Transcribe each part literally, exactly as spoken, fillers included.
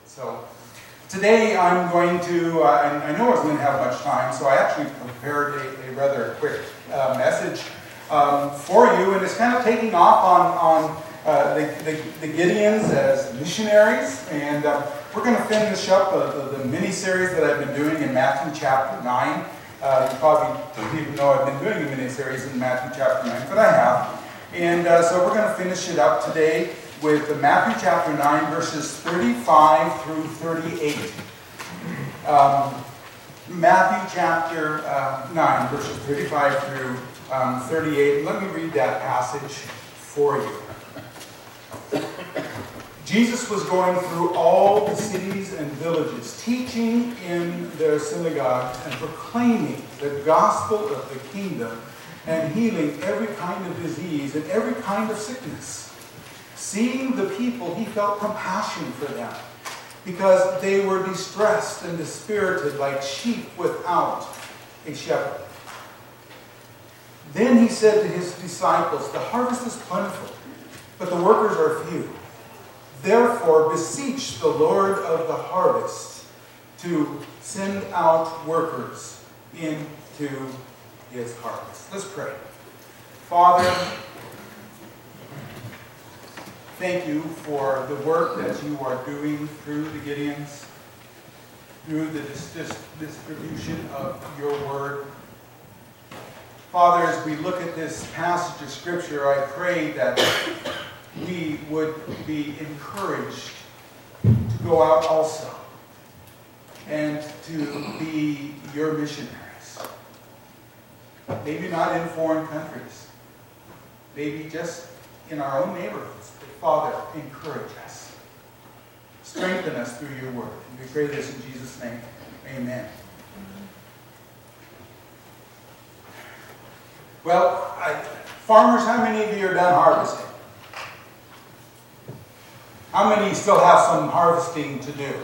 So today I'm going to, uh, I know I wasn't going to have much time, so I actually prepared a, a rather quick uh, message um, for you, and it's kind of taking off on, on uh, the, the, the Gideons as missionaries, and uh, we're going to finish up uh, the, the mini-series that I've been doing in Matthew chapter nine. Uh, you probably don't even know I've been doing a mini-series in Matthew chapter nine, but I have. And uh, so we're going to finish it up today with Matthew chapter nine, verses thirty-five through thirty-eight. Um, Matthew chapter uh, nine, verses thirty-five through um, thirty-eight. Let me read that passage for you. Jesus was going through all the cities and villages, teaching in their synagogues and proclaiming the gospel of the kingdom and healing every kind of disease and every kind of sickness. Seeing the people, he felt compassion for them, because they were distressed and dispirited like sheep without a shepherd. Then he said to his disciples, "The harvest is plentiful, but the workers are few. Therefore beseech the Lord of the harvest to send out workers into his harvest." Let's pray. Father, thank you for the work that you are doing through the Gideons, through the dis- dis- distribution of your word. Father, as we look at this passage of Scripture, I pray that we would be encouraged to go out also and to be your missionaries. Maybe not in foreign countries, maybe just in our own neighborhoods. But Father, encourage us. Strengthen us through your word. And we pray this in Jesus' name. Amen. Well, I, farmers, how many of you are done harvesting? How many still have some harvesting to do?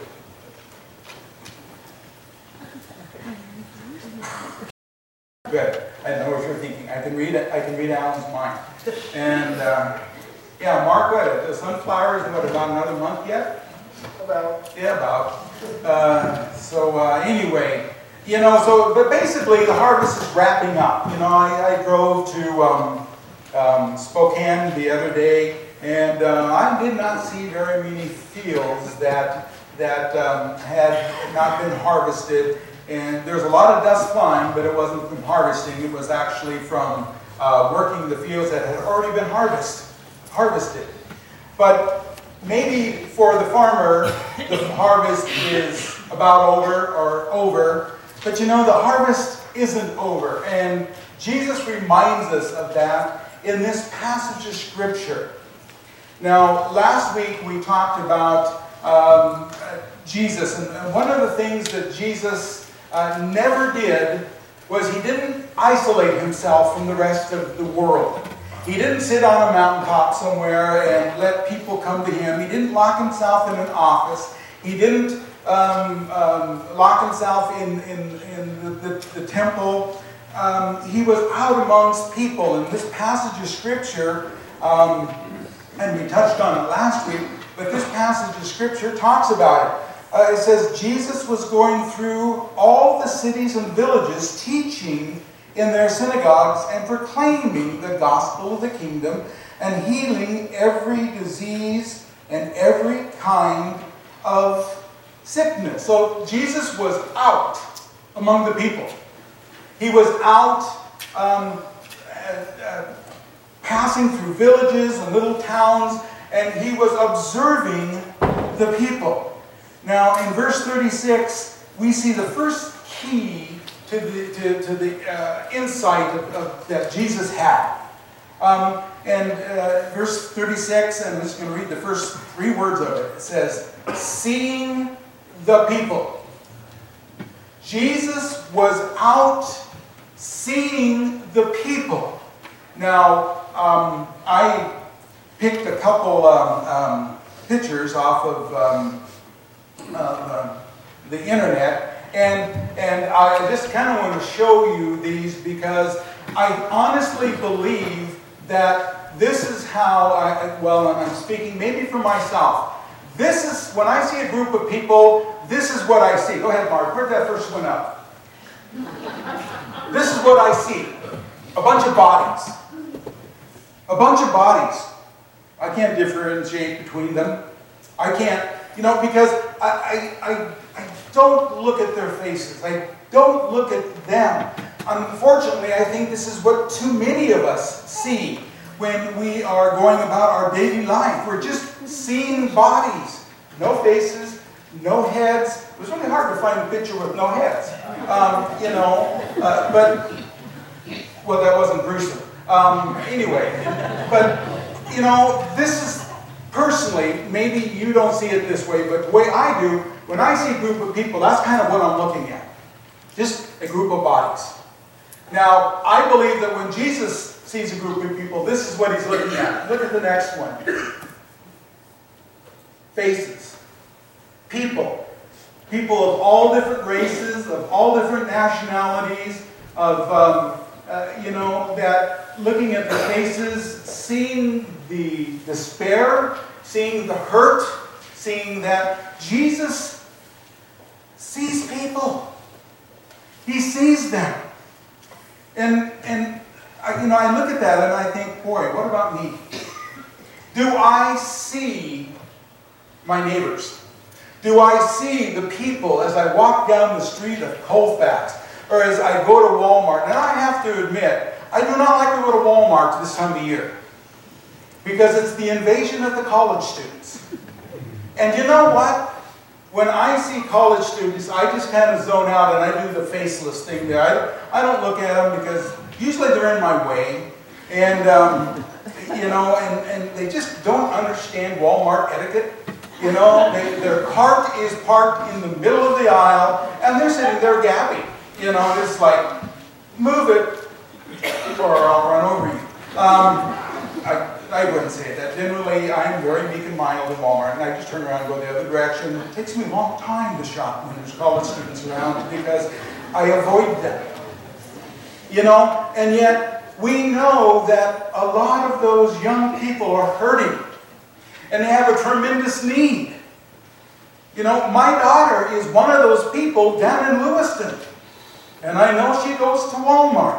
Good. I know what you're thinking. I can read it. I can read Alan's mind. And uh, yeah, Mark, what? The sunflowers, what, about another month yet? About. Yeah, about. Uh, so uh, anyway, you know, so but basically the harvest is wrapping up. You know, I, I drove to um, um, Spokane the other day. And uh, I did not see very many fields that that um, had not been harvested. And there's a lot of dust flying, but it wasn't from harvesting. It was actually from uh, working the fields that had already been harvest, harvested. But maybe for the farmer, the harvest is about over or over. But you know, the harvest isn't over. And Jesus reminds us of that in this passage of Scripture. Now, last week we talked about um, Jesus, and one of the things that Jesus uh, never did was he didn't isolate himself from the rest of the world. He didn't sit on a mountaintop somewhere and let people come to him. He didn't lock himself in an office. He didn't um, um, lock himself in, in, in the, the, the temple. Um, he was out amongst people. And this passage of Scripture, um, and we touched on it last week, but this passage of Scripture talks about it. Uh, it says, Jesus was going through all the cities and villages, teaching in their synagogues and proclaiming the gospel of the kingdom and healing every disease and every kind of sickness. So Jesus was out among the people. He was out um, uh, uh, passing through villages and little towns, and he was observing the people. Now, in verse thirty-six, we see the first key to the, to, to the uh, insight of, of, that Jesus had. Um, and uh, verse thirty-six, and I'm just going to read the first three words of it. It says, "Seeing the people." Jesus was out seeing the people. Now, um, I picked a couple um, um, pictures off of um, uh, the internet, and and I just kind of want to show you these because I honestly believe that this is how I, well, and I'm speaking maybe for myself, This is, when I see a group of people, this is what I see. Go ahead, Mark. Put that first one up. This is what I see. A bunch of bodies. A bunch of bodies. I can't differentiate between them. I can't, you know, because I, I, I, I don't look at their faces. I don't look at them. Unfortunately, I think this is what too many of us see when we are going about our daily life. We're just seeing bodies. No faces, no heads. It was really hard to find a picture with no heads. Um, you know, uh, but, well, that wasn't gruesome. Um, anyway, but, you know, this is, personally, maybe you don't see it this way, but the way I do, when I see a group of people, that's kind of what I'm looking at. Just a group of bodies. Now, I believe that when Jesus sees a group of people, this is what he's looking at. Look at the next one. Faces. People. People of all different races, of all different nationalities, of, um, uh, you know, that looking at the faces, seeing the despair, seeing the hurt, seeing that Jesus sees people. He sees them. And, and I, you know, I look at that and I think, boy, what about me? Do I see my neighbors? Do I see the people as I walk down the street of Colfax or as I go to Walmart? And I have to admit, I do not like to go to Walmart this time of year because it's the invasion of the college students. And you know what? When I see college students, I just kind of zone out and I do the faceless thing there. I, I don't look at them because usually they're in my way. And, um, you know, and, and they just don't understand Walmart etiquette. You know, they, their cart is parked in the middle of the aisle and they're sitting there gabbing. You know, it's like, move it or I'll run over you. Um, I, I wouldn't say that. Generally, I'm very meek and mild in Walmart, and I just turn around and go the other direction. It takes me a long time to shop when there's college students around because I avoid them. You know, and yet we know that a lot of those young people are hurting, and they have a tremendous need. You know, my daughter is one of those people down in Lewiston, and I know she goes to Walmart.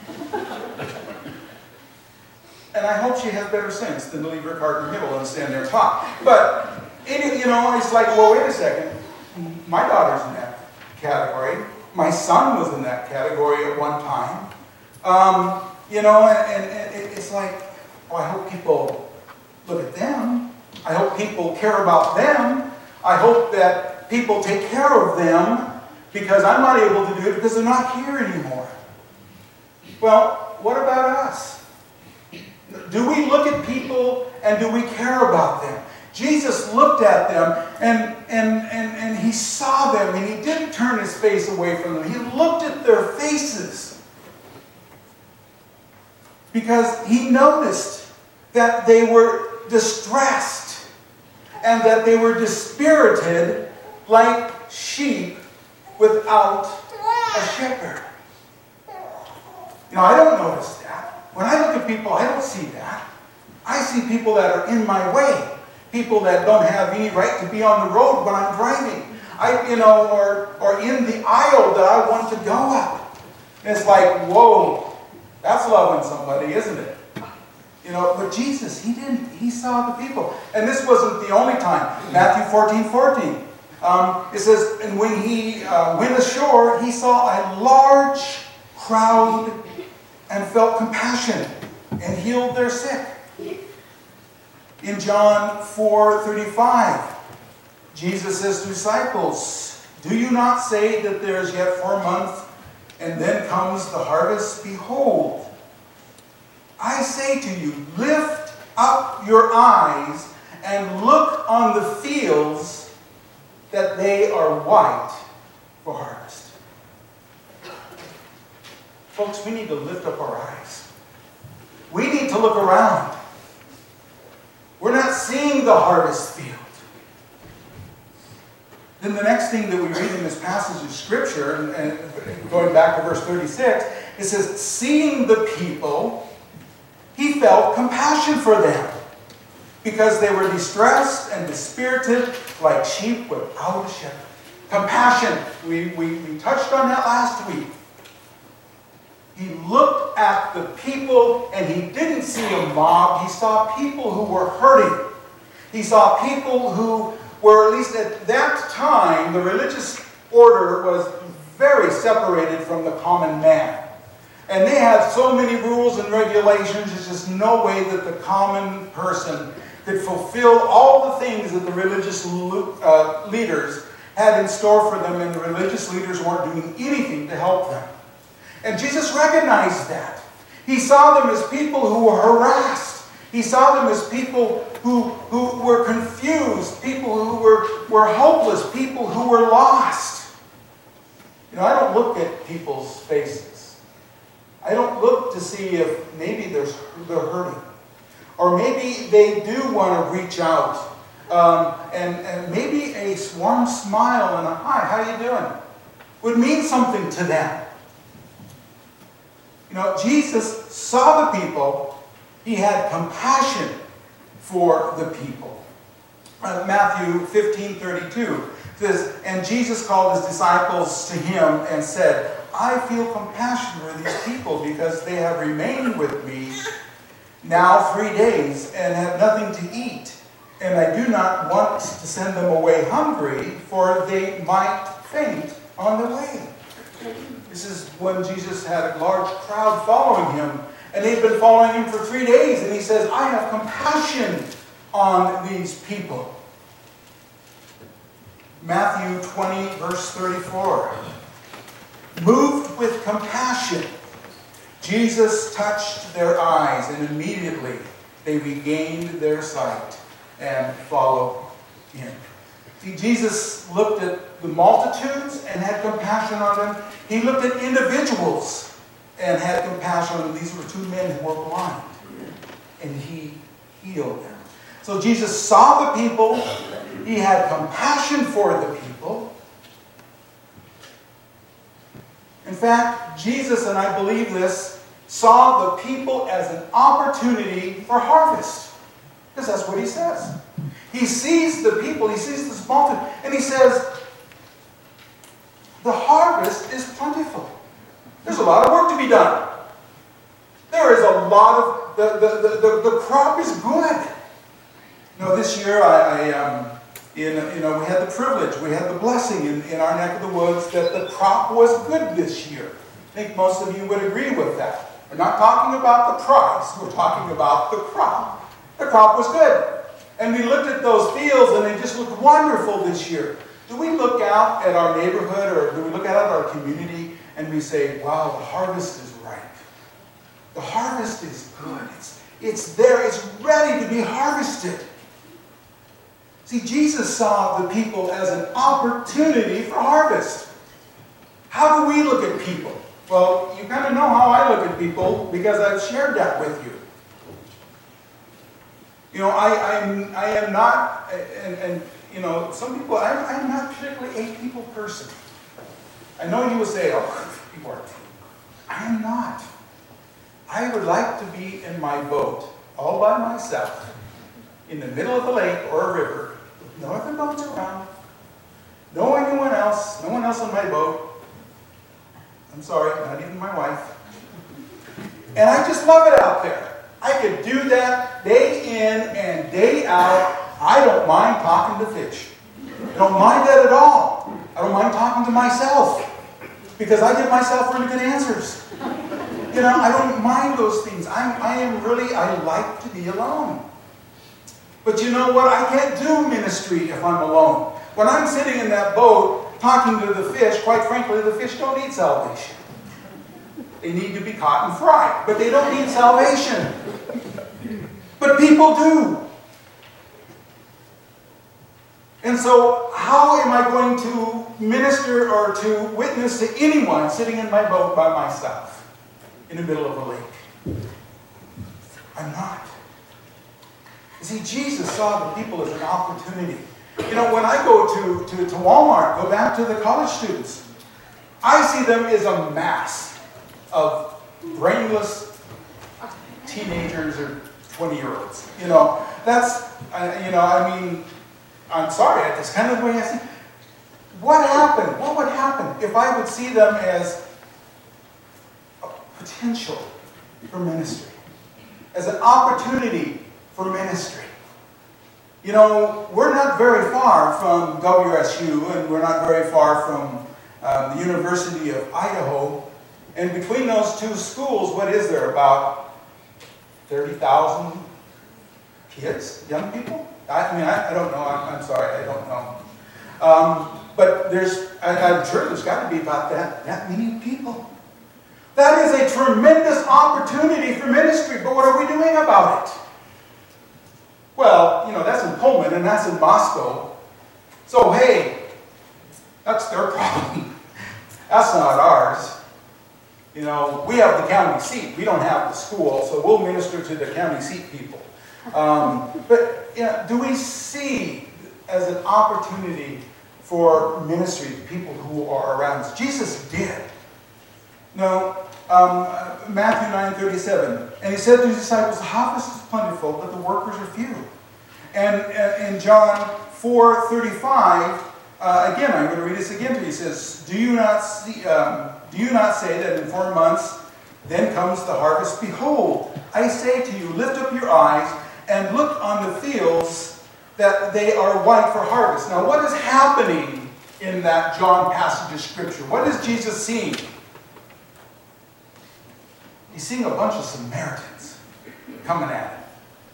And I hope she has better sense than to leave her cart in the middle and stand there and talk. But, it, you know, it's like, well, wait a second. My daughter's in that category. My son was in that category at one time. Um, you know, and, and it's like, oh, I hope people look at them. I hope people care about them. I hope that people take care of them because I'm not able to do it because they're not here anymore. Well, what about us? Do we look at people and do we care about them? Jesus looked at them and, and, and, and he saw them and he didn't turn his face away from them. He looked at their faces because he noticed that they were distressed and that they were dispirited like sheep without a shepherd. You know, I don't notice that. When I look at people, I don't see that. I see people that are in my way. People that don't have any right to be on the road when I'm driving. I, you know, or, or in the aisle that I want to go up. And it's like, whoa, that's loving somebody, isn't it? You know, but Jesus, he didn't. He saw the people. And this wasn't the only time. Matthew fourteen fourteen. Um, it says, and when he uh, went ashore, he saw a large crowd and felt compassion and healed their sick. In John four thirty-five, Jesus says to disciples, do you not say that there is yet four months and then comes the harvest? Behold, I say to you, lift up your eyes and look on the fields that they are white for harvest. Folks, we need to lift up our eyes. We need to look around. We're not seeing the harvest field. Then the next thing that we read in this passage of Scripture, and, and going back to verse thirty-six, it says, seeing the people, he felt compassion for them because they were distressed and dispirited like sheep without a shepherd. Compassion. We, we, we touched on that last week. He looked at the people and he didn't see a mob. He saw people who were hurting. He saw people who were, at least at that time, the religious order was very separated from the common man. And they had so many rules and regulations, there's just no way that the common person could fulfill all the things that the religious uh, leaders had in store for them, and the religious leaders weren't doing anything to help them. And Jesus recognized that. He saw them as people who were harassed. He saw them as people who, who were confused, people who were, were hopeless, people who were lost. You know, I don't look at people's faces. I don't look to see if maybe there's, they're hurting. Or maybe they do want to reach out. Um, and, and maybe a warm smile and a hi, how you doing? Would mean something to them. You know, Jesus saw the people. He had compassion for the people. Uh, Matthew fifteen thirty-two says, and Jesus called his disciples to him and said, I feel compassion for these people because they have remained with me now three days and have nothing to eat. And I do not want to send them away hungry, for they might faint on the way. This is when Jesus had a large crowd following him, and they'd been following him for three days, and he says, I have compassion on these people. Matthew twenty, verse thirty-four. Moved with compassion, Jesus touched their eyes, and immediately they regained their sight and followed him. See, Jesus looked at the multitudes and had compassion on them. He looked at individuals and had compassion on them. These were two men who were blind, and he healed them. So Jesus saw the people. He had compassion for the people. In fact, Jesus, and I believe this, saw the people as an opportunity for harvest. Because that's what he says. He sees the people, he sees this multitude, and he says, the harvest is plentiful. There's a lot of work to be done. There is a lot of, the, the, the, the, the crop is good. You know, this year, I, I um, in, you know, we had the privilege, we had the blessing in, in our neck of the woods that the crop was good this year. I think most of you would agree with that. We're not talking about the price, we're talking about the crop. The crop was good. And we looked at those fields and they just looked wonderful this year. Do we look out at our neighborhood or do we look out at our community and we say, wow, the harvest is ripe. The harvest is good. It's, it's there. It's ready to be harvested. See, Jesus saw the people as an opportunity for harvest. How do we look at people? Well, you kind of know how I look at people because I've shared that with you. You know, I, I'm, I am not, and, and you know, some people, I, I'm not particularly a people person. I know you will say, oh, people are, I am not. I would like to be in my boat, all by myself, in the middle of a lake or a river, with no other boats around, no anyone else, no one else on my boat. I'm sorry, not even my wife. And I just love it out there. I could do that day in and day out. I don't mind talking to fish. I don't mind that at all. I don't mind talking to myself because I give myself really good answers. You know, I don't mind those things. I'm, I am really, I like to be alone. But you know what? I can't do ministry if I'm alone. When I'm sitting in that boat talking to the fish, quite frankly, the fish don't need salvation. They need to be caught and fried, but they don't need salvation. But people do. And so, how am I going to minister or to witness to anyone sitting in my boat by myself in the middle of a lake? I'm not. You see, Jesus saw the people as an opportunity. You know, when I go to, to, to Walmart, go back to the college students, I see them as a mass of brainless teenagers or twenty-year-olds. You know, that's, uh, you know, I mean, I'm sorry, that's kind of the way I see. What happened? What would happen if I would see them as a potential for ministry, as an opportunity for ministry? You know, we're not very far from W S U, and we're not very far from uh, the University of Idaho. And between those two schools, what is there? About thirty thousand kids, young people? I, I mean, I, I don't know. I'm, I'm sorry, I don't know. Um, but there's, I, I'm sure there's got to be about that, that many people. That is a tremendous opportunity for ministry, but what are we doing about it? Well, you know, that's in Pullman and that's in Moscow. So, hey, that's their problem. That's not ours. You know, we have the county seat. We don't have the school, so we'll minister to the county seat people. Um, but, you know, do we see as an opportunity for ministry to people who are around us? Jesus did. No, um, Matthew nine thirty-seven. And he said to his disciples, the harvest is plentiful, but the workers are few. And, and in John four thirty-five, uh, again, I'm going to read this again to you. He says, Do you not see, um, do you not say that in four months then comes the harvest? Behold, I say to you, lift up your eyes and look on the fields, that they are white for harvest. Now, what is happening in that John passage of Scripture? What is Jesus seeing? He's seeing a bunch of Samaritans coming at him.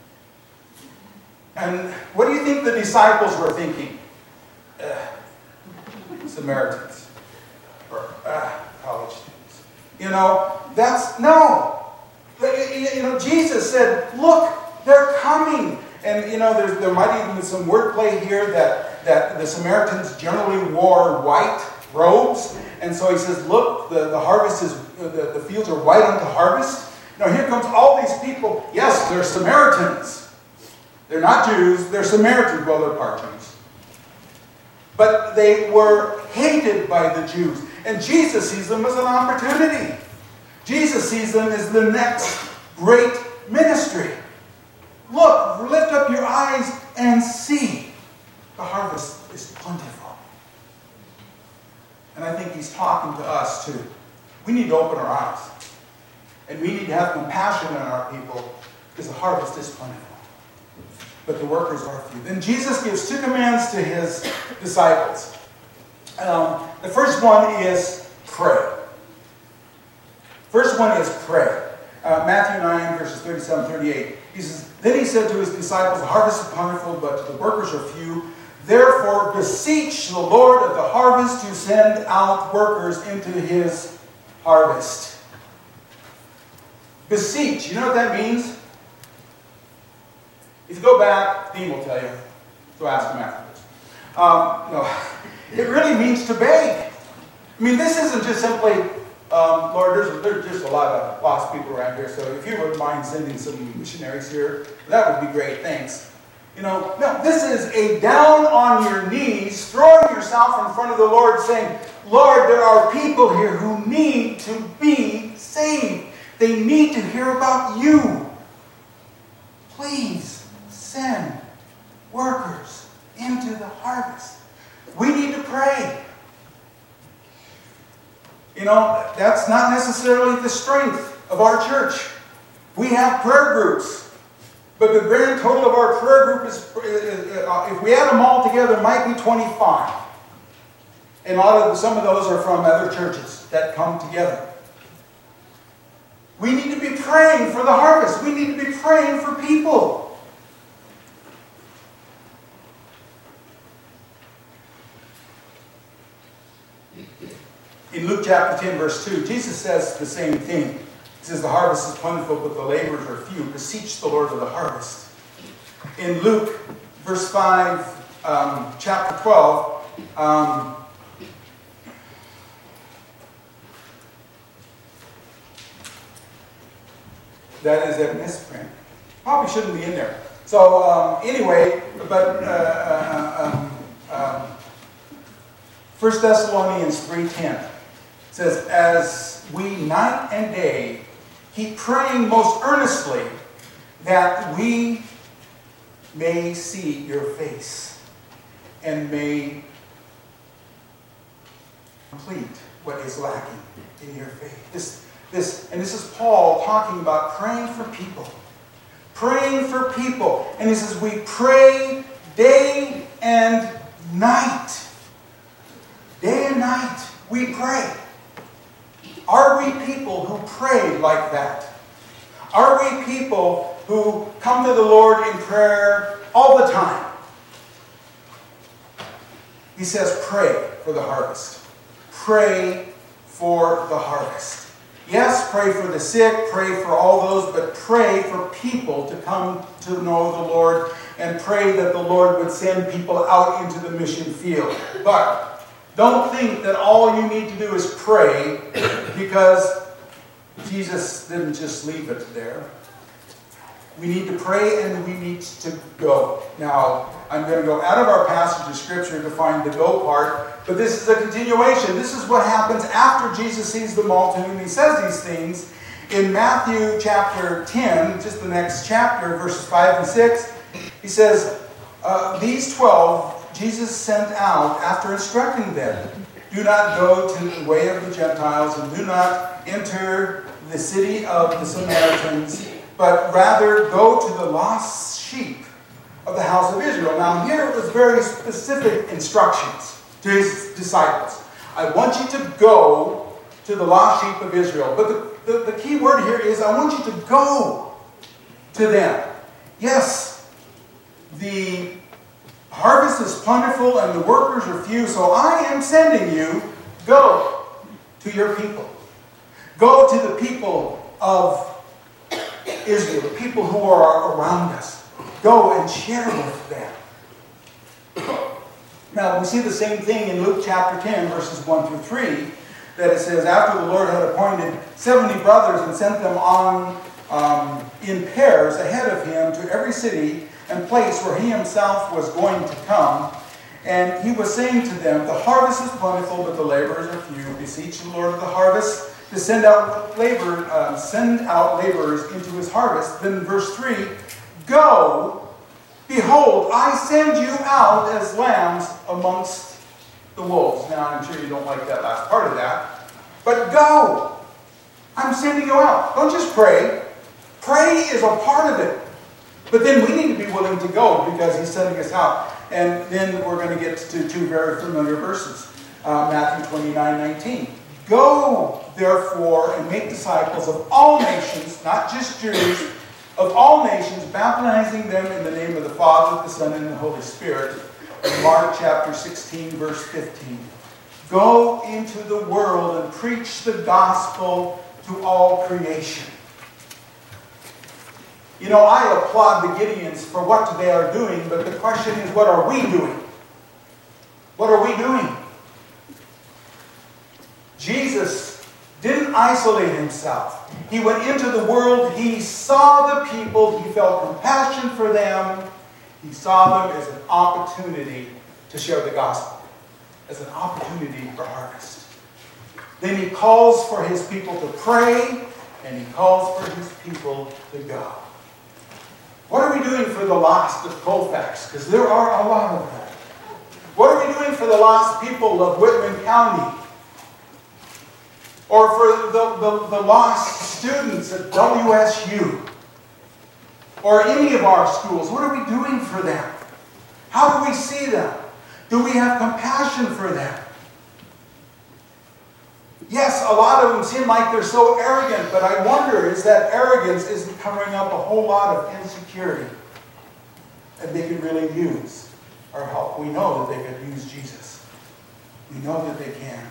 And what do you think the disciples were thinking? Uh, Samaritans. Or uh, college students. You know, that's, no. You know, Jesus said, look, they're coming. And, you know, there's, there might even be some wordplay here that, that the Samaritans generally wore white robes. And so he says, look, the, the harvest is, the, the fields are white unto harvest. Now here comes all these people. Yes, they're Samaritans. They're not Jews, they're Samaritans. Well, they're part Jews. But they were hated by the Jews. And Jesus sees them as an opportunity. Jesus sees them as the next great ministry. Look, lift up your eyes and see. The harvest is plentiful. And I think he's talking to us too. We need to open our eyes. And we need to have compassion on our people because the harvest is plentiful. But the workers are few. Then Jesus gives two commands to his disciples. Um, the first one is pray. First one is pray. Uh, Matthew nine, verses thirty-seven thirty-eight. He says, Then he said to his disciples, the harvest is plentiful, but the workers are few. Therefore beseech the Lord of the harvest to send out workers into his harvest. Beseech. You know what that means? If you go back, Dean will tell you. So ask him afterwards. Um, no, it really means to beg. I mean, this isn't just simply, um, Lord, there's, there's just a lot of lost people around here, so if you wouldn't mind sending some missionaries here, that would be great, thanks. You know, no, this is a down on your knees, throwing yourself in front of the Lord, saying, Lord, there are people here who need to be saved. They need to hear about you. Please send workers into the harvest. We need to pray. You know, that's not necessarily the strength of our church. We have prayer groups. But the grand total of our prayer group is, if we add them all together, might be twenty-five. And a lot of some of those are from other churches that come together. We need to be praying for the harvest. We need to be praying for people. In Luke chapter ten, verse two, Jesus says the same thing. He says, the harvest is plentiful, but the laborers are few. Beseech the Lord of the harvest. In Luke, verse five, um, chapter twelve, um, that is a misprint. Probably shouldn't be in there. So um, anyway, but uh, uh, um, um, First Thessalonians three ten says, as we night and day keep praying most earnestly that we may see your face and may complete what is lacking in your faith. This, this, and this is Paul talking about praying for people. Praying for people. And he says we pray day and night. Day and night we pray. Are we people who pray like that? Are we people who come to the Lord in prayer all the time? He says pray for the harvest. Pray for the harvest. Yes, pray for the sick, pray for all those, but pray for people to come to know the Lord, and pray that the Lord would send people out into the mission field. But don't think that all you need to do is pray, because Jesus didn't just leave it there. We need to pray and we need to go. Now, I'm going to go out of our passage of Scripture to find the go part, but this is a continuation. This is what happens after Jesus sees the multitude and he says these things. In Matthew chapter ten, just the next chapter, verses five and six, he says, uh, these twelve Jesus sent out after instructing them, do not go to the way of the Gentiles and do not enter the city of the Samaritans, but rather go to the lost sheep of the house of Israel. Now here it was very specific instructions to his disciples. I want you to go to the lost sheep of Israel. But the, the, the key word here is I want you to go to them. Yes, the harvest is plentiful and the workers are few, so I am sending you. Go to your people. Go to the people of Israel, the people who are around us. Go and share with them. Now, we see the same thing in Luke chapter ten, verses one through three, that it says, after the Lord had appointed seventy brothers and sent them on um, in pairs ahead of him to every city and place where he himself was going to come, and he was saying to them, the harvest is plentiful, but the laborers are few. Beseech the Lord of the harvest to send out labor, uh, send out laborers into his harvest. Then verse three, go, behold, I send you out as lambs amongst the wolves. Now, I'm sure you don't like that last part of that, but go. I'm sending you out. Don't just pray. Pray is a part of it. But then we need to be willing to go because he's sending us out. And then we're going to get to two very familiar verses. Uh, Matthew twenty-nine nineteen. Go, therefore, and make disciples of all nations, not just Jews, of all nations, baptizing them in the name of the Father, the Son, and the Holy Spirit. In Mark chapter sixteen, verse fifteen. Go into the world and preach the gospel to all creation. You know, I applaud the Gideons for what they are doing, but the question is, what are we doing? What are we doing? Jesus didn't isolate himself. He went into the world. He saw the people. He felt compassion for them. He saw them as an opportunity to share the gospel, as an opportunity for harvest. Then he calls for his people to pray, and he calls for his people to go. What are we doing for the lost of Colfax? Because there are a lot of them. What are we doing for the lost people of Whitman County? Or for the, the, the lost students at W S U? Or any of our schools? What are we doing for them? How do we see them? Do we have compassion for them? Yes, a lot of them seem like they're so arrogant, but I wonder, is that arrogance isn't covering up a whole lot of insecurity? And they could really use our help. We know that they could use Jesus. We know that they can.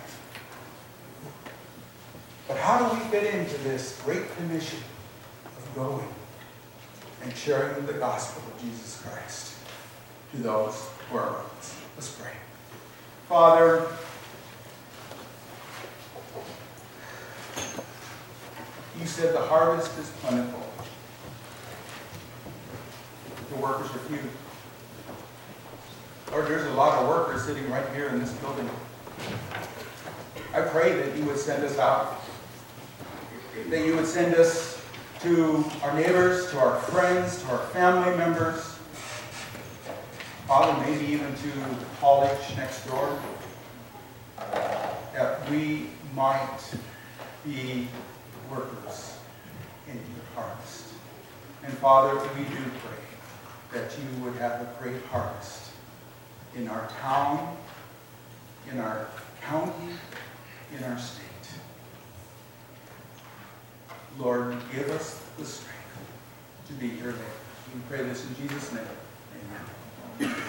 But how do we fit into this great commission of going and sharing the gospel of Jesus Christ to those who are around us? Let's pray. Father, you said the harvest is plentiful. The workers are few. Lord, there's a lot of workers sitting right here in this building. I pray that you would send us out. That you would send us to our neighbors, to our friends, to our family members, Father, maybe even to the college next door, that we might be workers in your harvest. And Father, we do pray that you would have a great harvest in our town, in our county, in our state. Lord, give us the strength to be your neighbors. We pray this in Jesus' name. Amen.